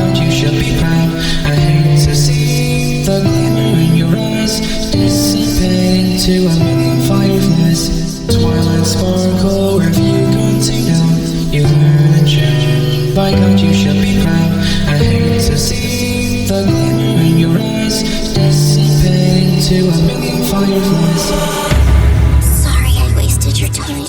God, you should be proud. I hate to see the glimmer in your eyes dissipate into a million fireflies. Twilight sparkle, where have you gone to now? You learn and change. By God, you should be proud. I hate to see the glimmer in your eyes dissipate into a million fireflies. Sorry I wasted your time.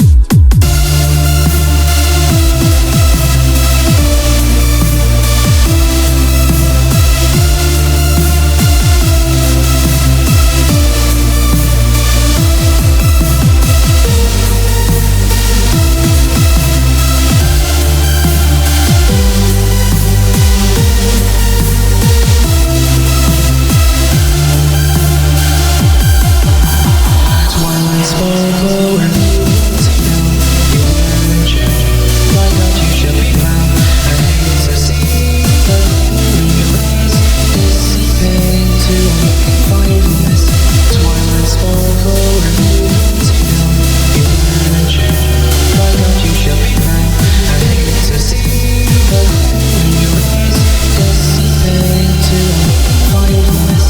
Sparkle, where you want to know. You learn and change. By God, you should be proud. I hate to see the glimmer in your eyes dissipate into a million fireflies. Twilight sparkle, where you want to know. You learn and change. By God, you should be proud. I hate to see the glimmer in your eyes dissipate into a million fireflies.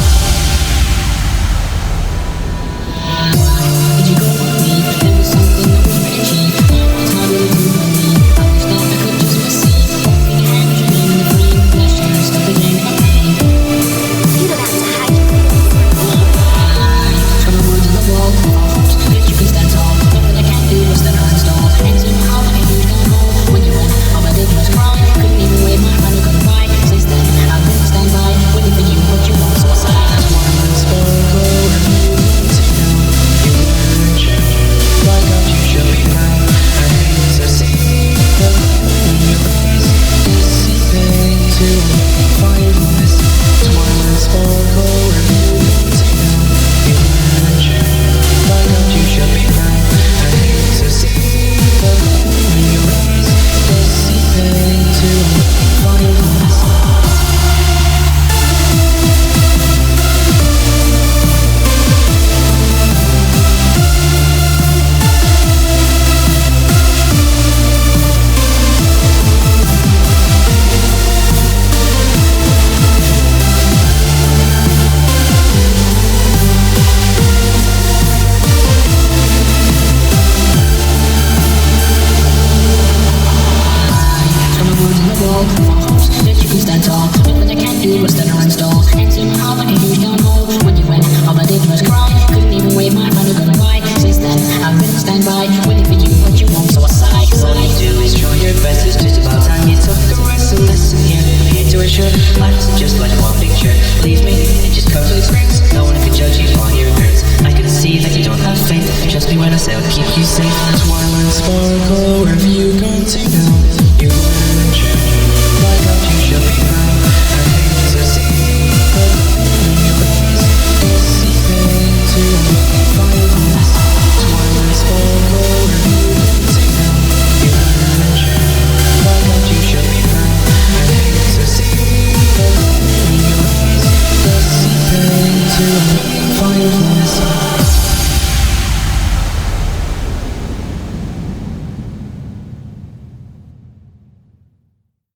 That you can stand tall. Nothing I can't do was stand or install. And somehow like a huge downhole. When you went, all I did was cry. Couldn't even wave my hand or go by. Since then, I've been on standby, waiting for you, but you won't, so I sigh. All you do is try your best. It's just about time you took the rest. So listen here, I hate to assure, life isn't just like one picture. Believe me, it just comes with experience. No one can judge you on your appearance. I can see that you don't have faith. Trust me when I say I'll keep you safe. Twilight sparkle, where have you gone to now?